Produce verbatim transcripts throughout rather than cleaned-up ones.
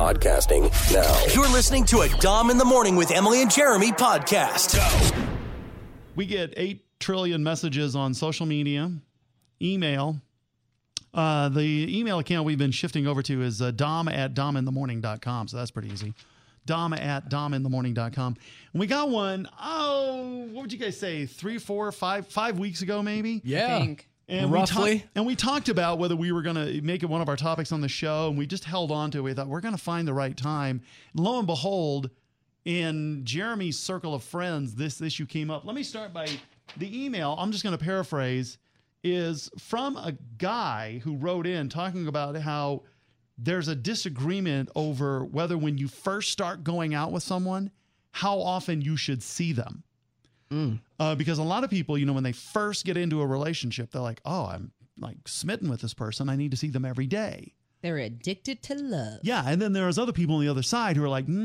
podcasting now. You're listening to a Dom in the Morning with Emily and Jeremy podcast. Go. We get eight trillion messages on social media, email. Uh, the email account we've been shifting over to is uh, dom at dom in the morning dot com. So that's pretty easy. Dom at dom in the morning dot com. And we got one, oh, what would you guys say? Three, four, five, five weeks ago, maybe? Yeah. I think. And Roughly. We ta- and we talked about whether we were going to make it one of our topics on the show, and we just held on to it. We thought we're going to find the right time. And lo and behold, in Jeremy's circle of friends, this issue came up. Let me start by the email. I'm just going to paraphrase, is from a guy who wrote in talking about how there's a disagreement over whether when you first start going out with someone, how often you should see them. Mm. Uh, because a lot of people, you know, when they first get into a relationship, they're like, oh, I'm like smitten with this person. I need to see them every day. They're addicted to love. Yeah. And then there's other people on the other side who are like,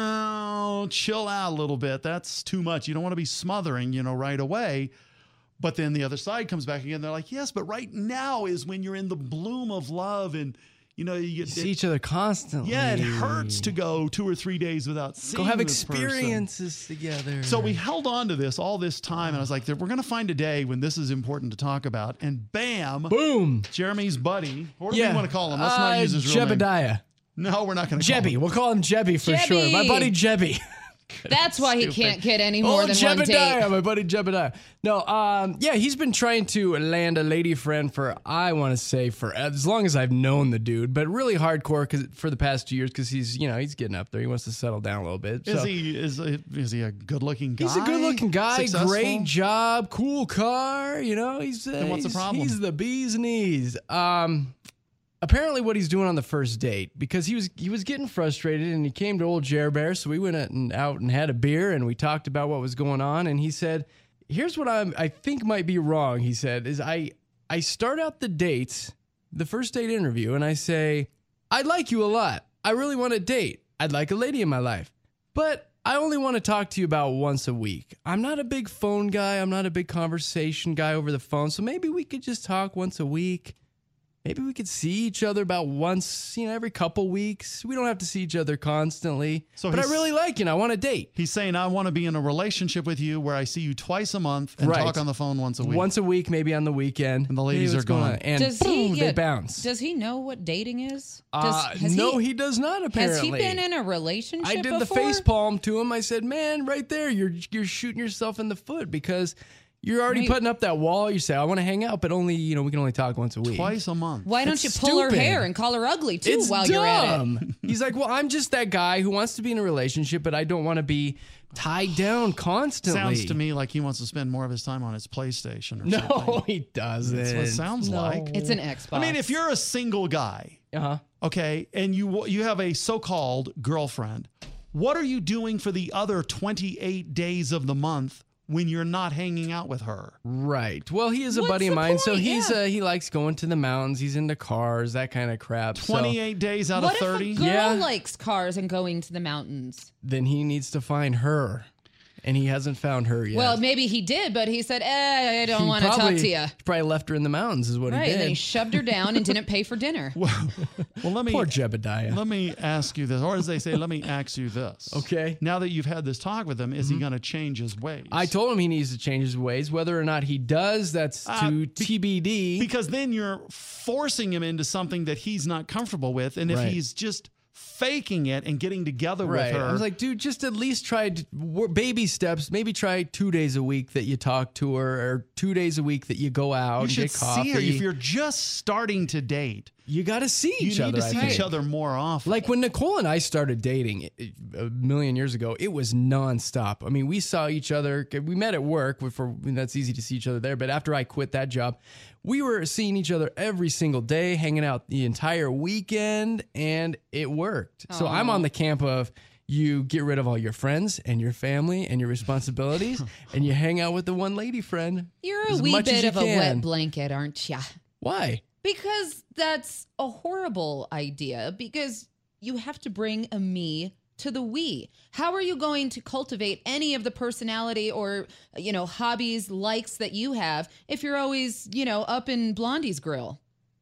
no, chill out a little bit. That's too much. You don't want to be smothering, you know, right away. But then the other side comes back again. They're like, yes, but right now is when you're in the bloom of love and, you know, you, You it, see each other constantly. yeah, it hurts to go two or three days without seeing Go have this person. experiences together. So we held on to this all this time, and I was like, we're going to find a day when this is important to talk about. And bam, boom. Jeremy's buddy. What do Yeah. we want to call him? Let's Uh, not use his real name. Jebediah. No, we're not going to call Jebby. him. We'll call him Jebby for Jebby. sure. My buddy Jebby. That's why he Stupid. can't get any more oh, than one Jebediah, date. my buddy Jebediah. No, um, yeah, he's been trying to land a lady friend for, I want to say, for as long as I've known the dude, but really hardcore cause, for the past two years because he's, you know, he's getting up there. He wants to settle down a little bit. Is So- he is is he a good looking guy? He's a good-looking guy, Successful? great job, cool car. You know, he's uh, Then what's the he's- problem? He's the bee's knees. Um, apparently, what he's doing on the first date, because he was he was getting frustrated, and he came to old Jer Bear, so we went out and, out and had a beer, and we talked about what was going on, and he said, "Here's what I'm I think might be wrong." He said, "Is I I start out the dates, the first date interview, and I say, I like you a lot. I really want to date. I'd like a lady in my life, but." I only want to talk to you about once a week. I'm not a big phone guy. I'm not a big conversation guy over the phone. So maybe we could just talk once a week. Maybe we could see each other about once, you know, every couple weeks. We don't have to see each other constantly. So but I he's- really like you and I want to date. He's saying, I want to be in a relationship with you where I see you twice a month and Right. talk on the phone once a week. Once a week, maybe on the weekend. And the ladies Hey, what's are going gone. on? And Does boom, he they yeah, bounce. Does he know what dating is? Does, uh, has no, he, he does not, apparently. Has he been in a relationship I did before? the face palm to him. I said, man, right there, you're you're shooting yourself in the foot because you're already Wait. putting up that wall. You say, I want to hang out, but only, you know, we can only talk once a week. Twice a month. Why don't It's you pull her stupid. hair and call her ugly too It's while dumb. you're at it? He's like, well, I'm just that guy who wants to be in a relationship, but I don't want to be tied down constantly. Sounds to me like he wants to spend more of his time on his PlayStation or something. No, he doesn't. That's what it sounds like. It's an Xbox. I mean, if you're a single guy, Uh-huh. okay, and you you have a so-called girlfriend, what are you doing for the other twenty-eight days of the month when you're not hanging out with her? Right. Well, he is a What's buddy of the mine, so point? he's Yeah. uh, he likes going to the mountains. He's into cars, that kind of crap. So twenty-eight days out what of thirty? if a girl Yeah. likes cars and going to the mountains? then he needs to find her, and he hasn't found her yet. Well, maybe he did, but he said, eh, I don't He want to talk probably- to you. He probably left her in the mountains, is what Right, he and then he did. shoved her down and didn't pay for dinner. Well, let me Poor Jebediah. let me ask you this, or as they say, let me ask you this. Okay. Now that you've had this talk with him, is he going to change his ways? I told him he needs to change his ways. Whether or not he does, that's Uh, to be- T B D. Because then you're forcing him into something that he's not comfortable with, and if Right. he's just faking it and getting together Right. with her, I was like, dude, just at least try to, wor- baby steps. Maybe try two days a week that you talk to her, or two days a week that you go out you and should get coffee. see her. If you're just starting to date, you got to see you each need other. to I see think. each other more often. Like when Nicole and I started dating it- it- a million years ago, it was nonstop. I mean, we saw each other. We met at work. For I mean, that's easy to see each other there. But after I quit that job, we were seeing each other every single day, hanging out the entire weekend, and it worked. So I'm on the camp of you get rid of all your friends and your family and your responsibilities, and you hang out with the one lady friend. You're a as wee much as bit you of a can. wet blanket, aren't ya? Why? Because that's a horrible idea, because you have to bring a me to the we. How are you going to cultivate any of the personality or, you know, hobbies, likes that you have if you're always, you know, up in Blondie's grill?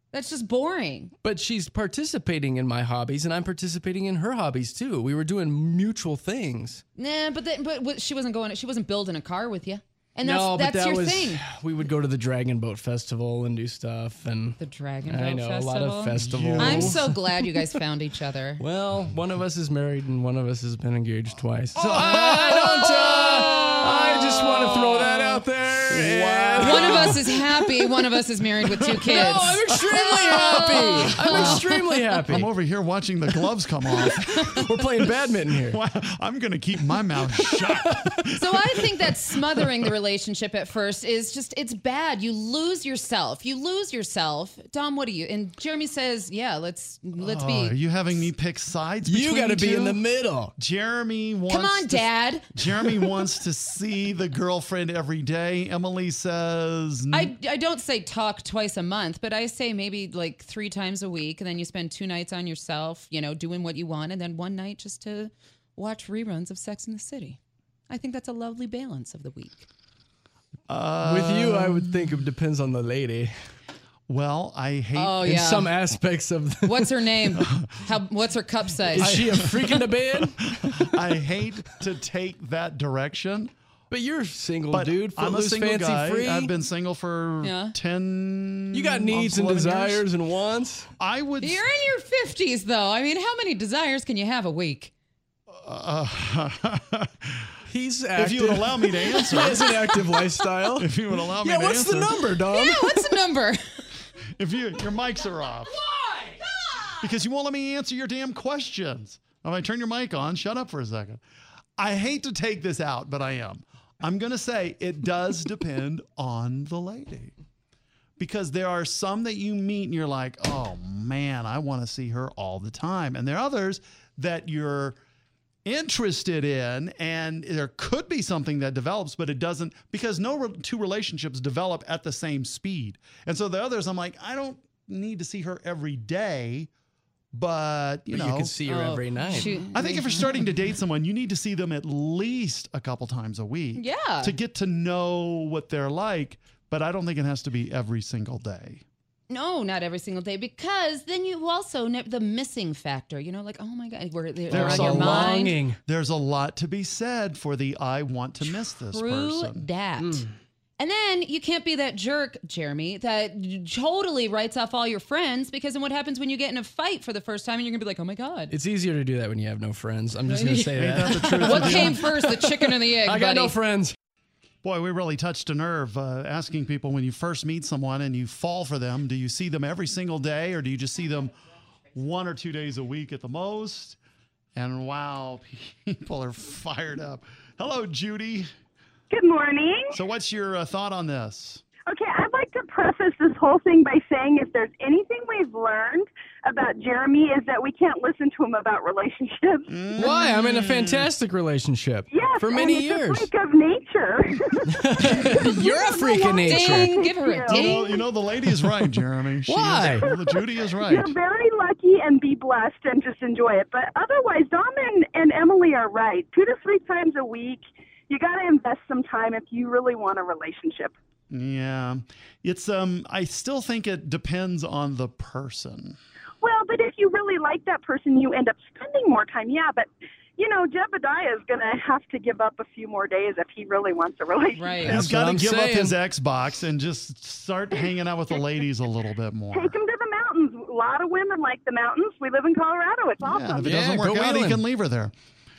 That's just boring. But she's participating in my hobbies, and I'm participating in her hobbies too. We were doing mutual things. Nah, but then, but what- she wasn't going. She wasn't building a car with you, and that's no, but that's that your was thing. we would go to the Dragon Boat Festival and do stuff, and The Dragon I Boat know Festival. a lot of festivals. I'm so glad you guys found each other. Well, one of us is married and one of us has been engaged twice. So I don't. Uh, I just want to throw that out there. Wow. One of us is happy. One of us is married with two kids. No, I'm extremely happy. I'm extremely happy. I'm over here watching the gloves come off. We're playing badminton here. Wow, I'm going to keep my mouth shut. So I think that smothering the relationship at first is just, it's bad. You lose yourself. You lose yourself. Dom, what do you? And Jeremy says, yeah, let's let's Oh, be. are you having me pick sides? You got to be in the middle. Jeremy wants Come on, to, Dad. Jeremy wants to see the girlfriend every day. Emily says, I, I don't say talk twice a month, but I say maybe like three times a week. And then you spend two nights on yourself, you know, doing what you want. And then one night just to watch reruns of Sex in the City. I think that's a lovely balance of the week. With you, I would think it depends on the lady. well, I hate. Oh, In yeah. some aspects of the, What's her name? How? What's her cup size? is she a freak in the bed? I hate to take that direction. But you're single, But dude. I'm a Footloose, single fancy guy. free. I've been single for Yeah. ten. You got needs and eleven years. desires and wants. I would. You're in your fifties, though. I mean, how many desires can you have a week? He's if active. you would allow me to answer. He has an active lifestyle. If you would allow me Yeah, to what's answer. the number, Dom? Yeah, what's the number? If you your mics are off. Why? Because you won't let me answer your damn questions. If I turn your mic on, shut up for a second. I hate to take this out, but I am. I'm going to say it does depend on the lady. Because there are some that you meet and you're like, oh man, I want to see her all the time. And there are others that you're interested in, and there could be something that develops, but it doesn't, because no re- two relationships develop at the same speed. And so the others, I'm like, I don't need to see her every day, but you But know, you can see her Oh, every night. shoot. I think if you're starting to date someone, you need to see them at least a couple times a week. Yeah. To get to know what they're like, but I don't think it has to be every single day. No, not every single day, because then you also ne- the missing factor. You know, like, oh my God, we're, they're There's on a your mind. longing. There's a lot to be said for the I want to miss this True person. that. And then you can't be that jerk, Jeremy, that totally writes off all your friends, because then what happens when you get in a fight for the first time and you're going to be like, oh my God. It's easier to do that when you have no friends. I'm just going to say Ain't that. that the truth? What came first, the chicken or the egg, I got buddy? no friends. Boy, we really touched a nerve uh, asking people, when you first meet someone and you fall for them, do you see them every single day, or do you just see them one or two days a week at the most? And wow, people are fired up. Hello, Judy. Good morning. So what's your uh, thought on this? Okay, I'd like to preface this whole thing by saying if there's anything we've learned about Jeremy is that we can't listen to him about relationships. Why? I'm in a fantastic relationship Yes, for many and it's years. a freak of nature. You're a freak of nature. Ding, give her a You You know, ding. you know, the lady is right, Jeremy. She Why? Is, well, Judy is right. You're very lucky and be blessed and just enjoy it. But otherwise, Dom and, and Emily are right. Two to three times a week, you got to invest some time if you really want a relationship. Yeah. It's um I still think it depends on the person. Well, but if you really like that person, you end up spending more time. Yeah, but, you know, Jebediah is going to have to give up a few more days if he really wants a relationship. Right. He's That's got what to I'm give saying. up his Xbox and just start hanging out with the ladies a little bit more. Take him to the mountains. A lot of women like the mountains. We live in Colorado. It's Yeah, and awesome. if it Yeah, doesn't work go out, he wheeling. can leave her there.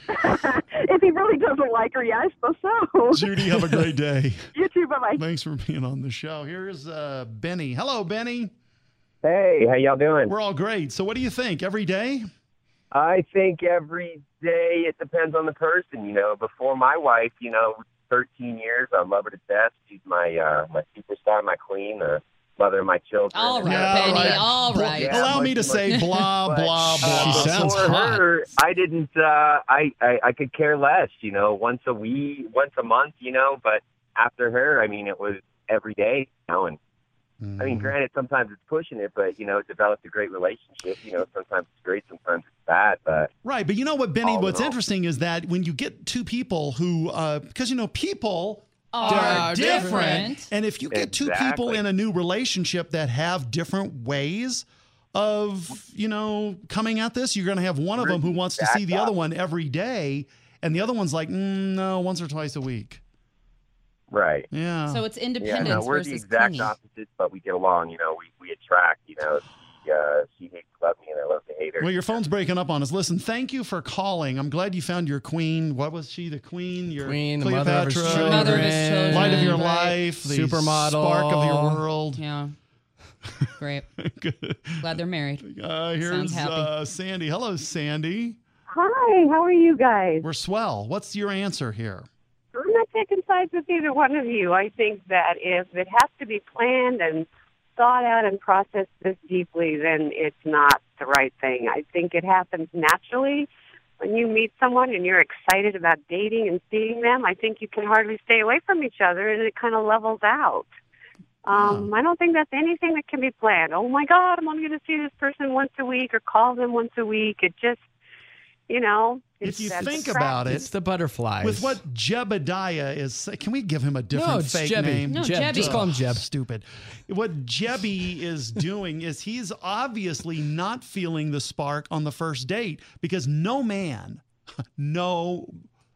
If he really doesn't like her, yeah, I suppose so. Judy, have a great day. You too. Bye-bye. Thanks for being on the show. Here's uh, Benny. Hello, Benny. Hey, how y'all doing? We're all great. So what do you think? Every day? I think every day it depends on the person. You know, before my wife, you know, thirteen years, I love her to death. She's my uh, my superstar, my queen, the mother of my children. All right, Yeah, Benny. right. All Bl- right. Yeah, Allow me much, to say much. blah, But, blah, uh, blah. She sounds before hot. her, I didn't. Uh, I, I I could care less. You know, once a week, once a month. You know, but after her, I mean, it was every day. You know, and I mean, granted, sometimes it's pushing it, but you know, it developed a great relationship. You know, sometimes it's great, sometimes it's bad, but. Right, but you know what, Benny? All in What's all. interesting is that when you get two people who, uh, because you know, people are different. different. And if you get two people Exactly. in a new relationship that have different ways of, you know, coming at this, you're going to have one of them who wants to see the other one every day, and the other one's like, mm, no, once or twice a week. Right. Yeah. So it's Yeah, independence no, we're the versus exact clingy. opposites, but we get along. You know, we, we attract. You know, uh, she hates to love me, and I love to hate her. Well, your phone's breaking up on us. Listen, thank you for calling. I'm glad you found your queen. What was she? The queen? Your Queen, the mother of his Cleopatra? children. Mother of his children. Light of your Right. life. The Supermodel. spark of your world. Yeah. Great. Glad they're married. Uh, here's Sounds happy. uh, Sandy. Hello, Sandy. Hi, how are you guys? We're swell. What's your answer here? I'm not taking sides with either one of you. I think that if it has to be planned and thought out and processed this deeply, then it's not the right thing. I think it happens naturally. When you meet someone and you're excited about dating and seeing them, I think you can hardly stay away from each other, and it kind of levels out. Um, I don't think that's anything that can be planned. Oh, my God, I'm only going to see this person once a week or call them once a week. It just, you know. If you that's think attractive. about it, It's the butterflies. with what Jebediah is, can we give him a different No, it's fake Jebby. name? No, Jeb. Jebby. Just call him Ugh, Jeb. Stupid. What Jebby is doing is he's obviously not feeling the spark on the first date, because no man, no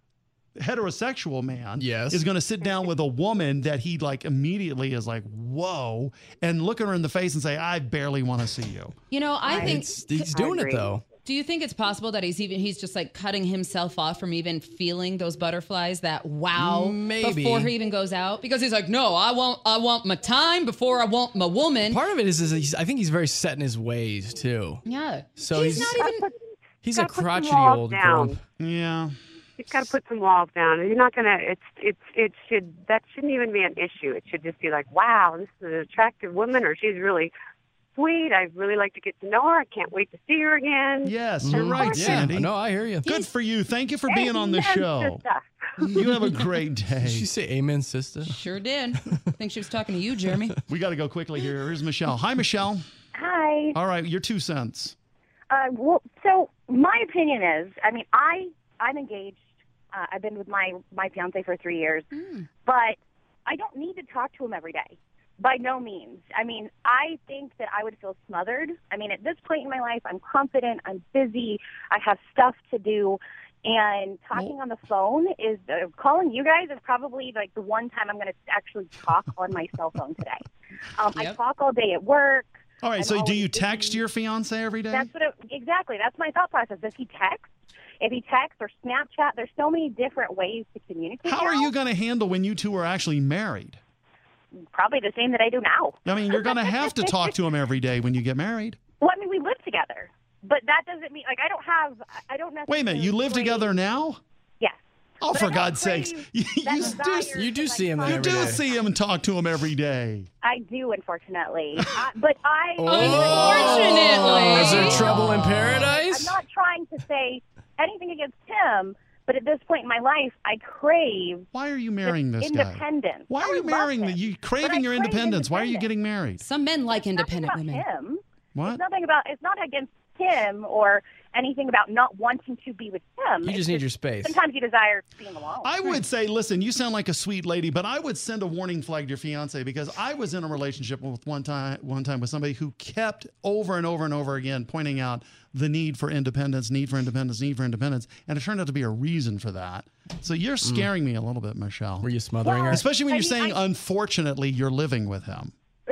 heterosexual man Yes. is going to sit down with a woman that he like immediately is like, whoa, and look at her in the face and say, I barely want to see you. You know, I think. It's, he's doing it agree. though. Do you think it's possible that he's even he's just like cutting himself off from even feeling those butterflies, that wow, Maybe. before he even goes out? Because he's like, no, I want I want my time before I want my woman. Part of it is, is he's, I think he's very set in his ways too. Yeah. So he's, he's- not even. He's a Gotta put some crotchety walls old down. grump. Yeah. You've got to put some walls down. You're not gonna. It's it's it should that shouldn't even be an issue. It should just be like, wow, this is an attractive woman, or she's really sweet. I'd really like to get to know her. I can't wait to see her again. Yes, you're Mhm. right, Yeah, Sandy. no, I hear you. Good for you. Thank you for being on the Amen, show. sister. You have a great Did day. she say amen, sister? Sure did. I think she was talking to you, Jeremy. We got to go quickly here. Here's Michelle. Hi, Michelle. Hi. All right, your two cents. Uh, well, so my opinion is, I mean, I I'm engaged. Uh, I've been with my my fiance for three years, but I don't need to talk to him every day. By no means. I mean, I think that I would feel smothered. I mean, at this point in my life, I'm confident. I'm busy. I have stuff to do. And talking on the phone is uh, calling you guys is probably like the one time I'm going to actually talk on my cell phone today. Um, I Yep. talk all day at work. All right, I'm so do always you text busy. your fiance every day? That's what it, exactly. That's my thought process. Does he text? If he texts or Snapchat, there's so many different ways to communicate. How are now. you going to handle when you two are actually married? Probably the same that I do now. I mean, you're going to have to talk to him every day when you get married. Well, I mean, we live together, but that doesn't mean like I don't have. I don't necessarily. Wait a minute, you live crave- together now? Yes. Oh, But I for don't God's crave sakes. You, that you desire do, You do to, see him like, there you every do day. see him and talk to him every day. I do, unfortunately. I, but I. Unfortunately. Is there trouble in I'm paradise? not trying to say anything against him, but at this point in my life, I crave Why are you marrying this guy? independence. Why I are you love marrying the, him, you but I craving your crave independence? Why are you independence. getting married? Some men like It's nothing independent about women. Him. What? It's nothing about. It's not against him or anything about not wanting to be with him. You It's just need your space. Sometimes you desire being alone. I would say, listen, you sound like a sweet lady, but I would send a warning flag to your fiance because I was in a relationship with one time, one time with somebody who kept over and over and over again pointing out the need for independence, need for independence, need for independence, and it turned out to be a reason for that. So you're scaring me a little bit, Michelle. Were you smothering her? Especially when I you're mean, saying, I- unfortunately, you're living with him.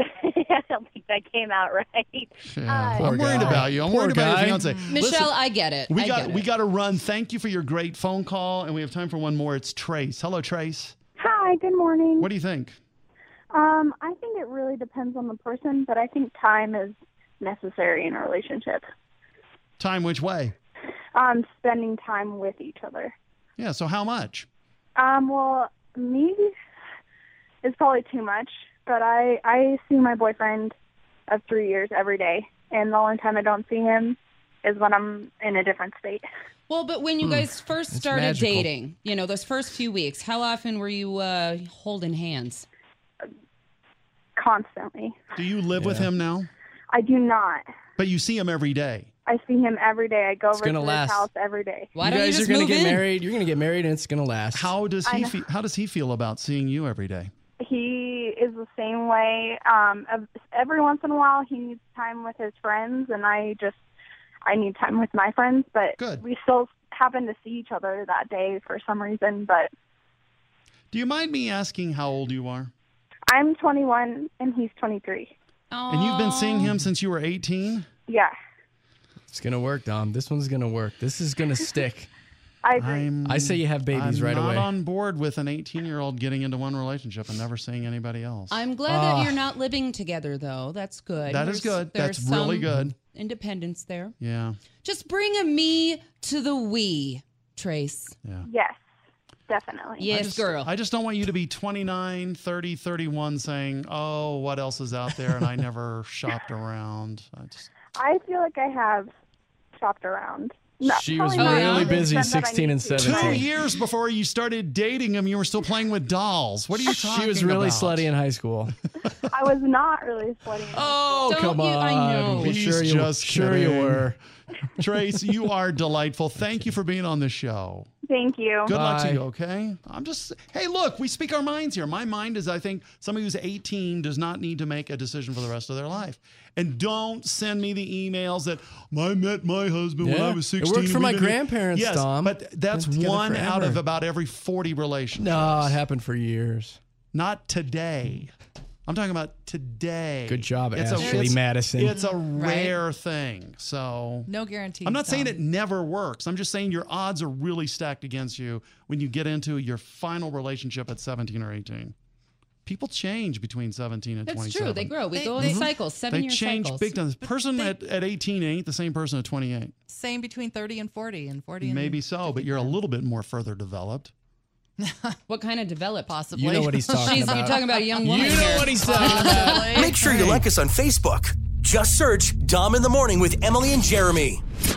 I don't think that came out right. Yeah, Uh, I'm worried guy. about you. I'm Poor worried about guy. your fiance. Michelle, Listen, I get it. we I got get we it. got to run. Thank you for your great phone call, and we have time for one more. It's Trace. Hello, Trace. Hi, good morning. What do you think? Um, I think it really depends on the person, but I think time is necessary in a relationship. Time which way? Um, spending time with each other. Yeah. So how much? Um, well, me is probably too much, but I I see my boyfriend of three years every day, and the only time I don't see him is when I'm in a different state. Well, but when you guys first It's started magical. dating, you know, those first few weeks, how often were you uh, holding hands? Constantly. Do you live with Yeah. him now? I do not. But you see him every day. I see him every day. I go It's over to gonna his last. house every day. Why you don't guys you just are gonna move get in? married. You're gonna get married, and it's gonna last. How does I he know. feel? How does he feel about seeing you every day? He is the same way. Um, ev- every once in a while, he needs time with his friends, and I just I need time with my friends. But Good. we still happen to see each other that day for some reason. But Do you mind me asking how old you are? I'm twenty-one, and he's twenty-three. And you've been seeing him since you were eighteen? Yeah, It's gonna work, Dom. This one's gonna work. This is gonna stick. I agree. I'm, I say you have babies I'm right not away. on board with an eighteen-year-old getting into one relationship and never seeing anybody else. I'm glad Ah. that you're not living together, though. That's good. That is good. That's really good. Independence there. Yeah, Just bring a me to the we, Trace. yeah. Yes, definitely. Yes, I just, girl. I just don't want you to be twenty-nine, thirty, thirty-one saying, oh, what else is out there? And I never shopped around. I just, I feel like I have shopped around. No, She was probably not really to the busy extent that I sixteen need and to. two seventeen. years before you started dating him, you were still playing with dolls. What are you talking She was really about? slutty in high school. I was not really sweating. Oh, Don't come you- on. I know. Well, He's sure you, just sure you kidding. were. Trace, you are delightful. Thank you for being on the show. Thank you. Good luck to Bye. you, okay? I'm just, hey, look, we speak our minds here. My mind is, I think, somebody who's eighteen does not need to make a decision for the rest of their life. And don't send me the emails that I met my husband when Yeah. I was It sixteen. worked for We my didn't-" grandparents, yes, Dom. but that's Been together one out forever. of about every forty relationships. No, it happened for years. Not today. I'm talking about today. Good job, It's a- Ashley it's- Madison. It's a rare thing. So No guarantees. I'm not saying Tom. it never works. I'm just saying your odds are really stacked against you when you get into your final relationship at seventeen or eighteen. People change between seventeen and That's twenty-seven. true. They grow. We They- go they- in cycles, seven They year change cycles. big time. The person they- at, at eighteen ain't the same person at twenty-eight. Same between thirty and forty, and forty and Maybe so, but you're a little bit more further developed. What kind of developed? possibly. You know what he's talking She's, about. you're talking about a young woman You know here. what he's talking about. Make sure you like us on Facebook. Just search Dom in the Morning with Emily and Jeremy.